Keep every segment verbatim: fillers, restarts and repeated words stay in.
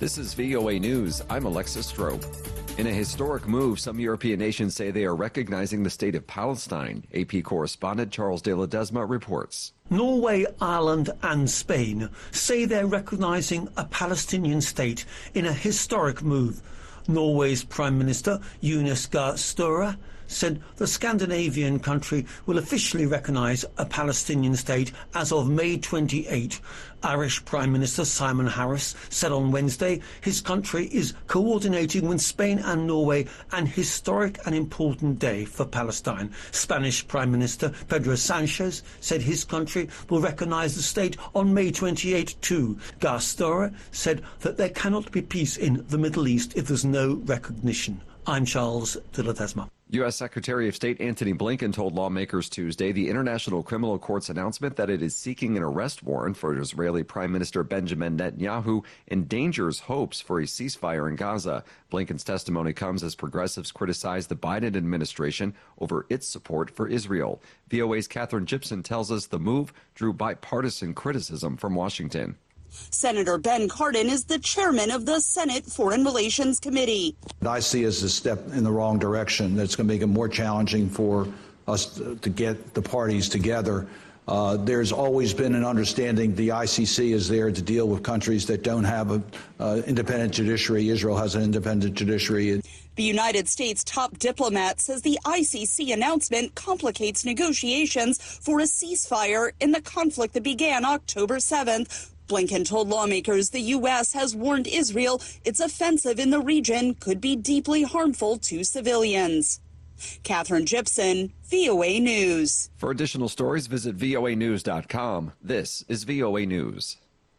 This is V O A News. I'm Alexis Strope. In a historic move, some European nations say they are recognizing the state of Palestine. A P correspondent Charles de Ledesma reports. Norway, Ireland and Spain say they're recognizing a Palestinian state in a historic move. Norway's Prime Minister, Jonas Gahr Støre, said the Scandinavian country will officially recognise a Palestinian state as of May twenty-eighth. Irish Prime Minister Simon Harris said on Wednesday his country is coordinating with Spain and Norway an historic and important day for Palestine. Spanish Prime Minister Pedro Sanchez said his country will recognise the state on May twenty-eighth too. Gahr Støre said that there cannot be peace in the Middle East if there's no recognition. I'm Charles de Ledesma. U S Secretary of State Antony Blinken told lawmakers Tuesday the International Criminal Court's announcement that it is seeking an arrest warrant for Israeli Prime Minister Benjamin Netanyahu endangers hopes for a ceasefire in Gaza. Blinken's testimony comes as progressives criticize the Biden administration over its support for Israel. V O A's Catherine Gibson tells us the move drew bipartisan criticism from Washington. Senator Ben Cardin is the chairman of the Senate Foreign Relations Committee. I see as a step in the wrong direction. That's going to make it more challenging for us to get the parties together. Uh, there's always been an understanding the I C C is there to deal with countries that don't have an uh, independent judiciary. Israel has an independent judiciary. The United States top diplomat says the I C C announcement complicates negotiations for a ceasefire in the conflict that began October seventh. Blinken told lawmakers the U S has warned Israel its offensive in the region could be deeply harmful to civilians. Catherine Gibson, V O A News. For additional stories, visit V O A news dot com. This is V O A News.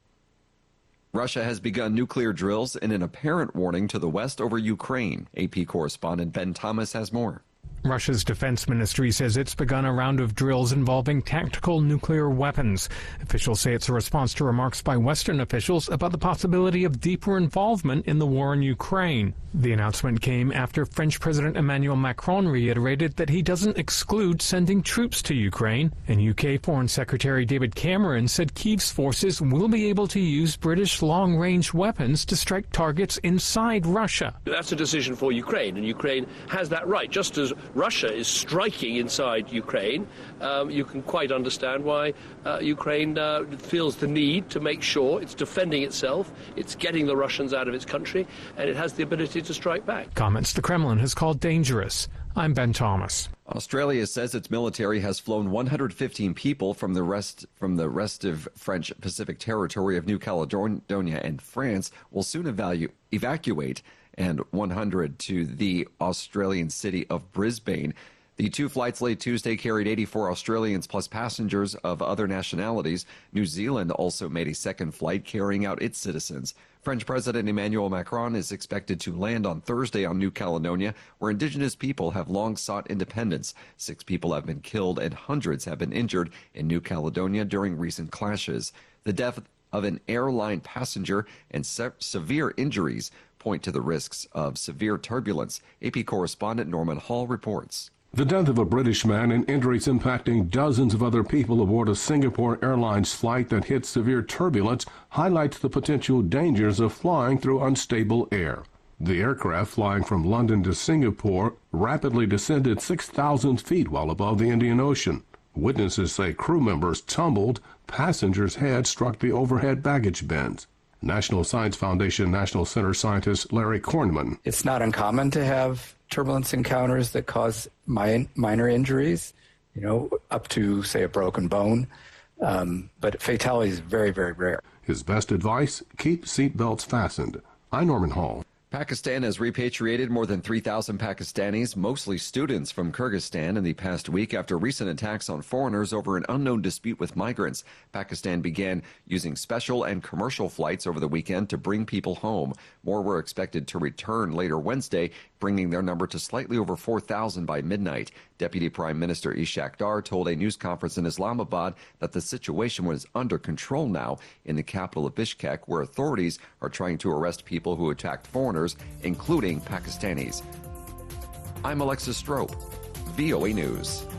Russia has begun nuclear drills in an apparent warning to the West over Ukraine. A P correspondent Ben Thomas has more. Russia's defense ministry says it's begun a round of drills involving tactical nuclear weapons. Officials say it's a response to remarks by Western officials about the possibility of deeper involvement in the war in Ukraine. The announcement came after French President Emmanuel Macron reiterated that he doesn't exclude sending troops to Ukraine, and U K Foreign Secretary David Cameron said Kyiv's forces will be able to use British long-range weapons to strike targets inside Russia. That's a decision for Ukraine, and Ukraine has that right, just as Russia is striking inside Ukraine. Um, you can quite understand why uh, Ukraine uh, feels the need to make sure it's defending itself, it's getting the Russians out of its country, and it has the ability to strike back. Comments the Kremlin has called dangerous. I'm Ben Thomas. Australia says its military has flown one hundred fifteen people from the rest from the rest of French Pacific territory of New Caledonia and France will soon evalu- evacuate and one hundred to the Australian city of Brisbane. The two flights late Tuesday carried eighty-four Australians plus passengers of other nationalities. New Zealand also made a second flight carrying out its citizens. French President Emmanuel Macron is expected to land on Thursday on New Caledonia, where indigenous people have long sought independence. Six people have been killed and hundreds have been injured in New Caledonia during recent clashes. The death of an airline passenger and se- severe injuries point to the risks of severe turbulence. A P correspondent Norman Hall reports. The death of a British man and injuries impacting dozens of other people aboard a Singapore Airlines flight that hit severe turbulence highlights the potential dangers of flying through unstable air. The aircraft flying from London to Singapore rapidly descended six thousand feet while above the Indian Ocean. Witnesses say crew members tumbled, passengers' heads struck the overhead baggage bins. National Science Foundation National Center scientist Larry Kornman. It's not uncommon to have turbulence encounters that cause mi- minor injuries, you know, up to, say, a broken bone. Um, but fatality is very, very rare. His best advice, keep seatbelts fastened. I'm Norman Hall. Pakistan has repatriated more than three thousand Pakistanis, mostly students, from Kyrgyzstan in the past week after recent attacks on foreigners over an unknown dispute with migrants. Pakistan began using special and commercial flights over the weekend to bring people home. More were expected to return later Wednesday, bringing their number to slightly over four thousand by midnight. Deputy Prime Minister Ishaq Dar told a news conference in Islamabad that the situation was under control now in the capital of Bishkek, where authorities are trying to arrest people who attacked foreigners, including Pakistanis. I'm Alexis Strope, V O A News.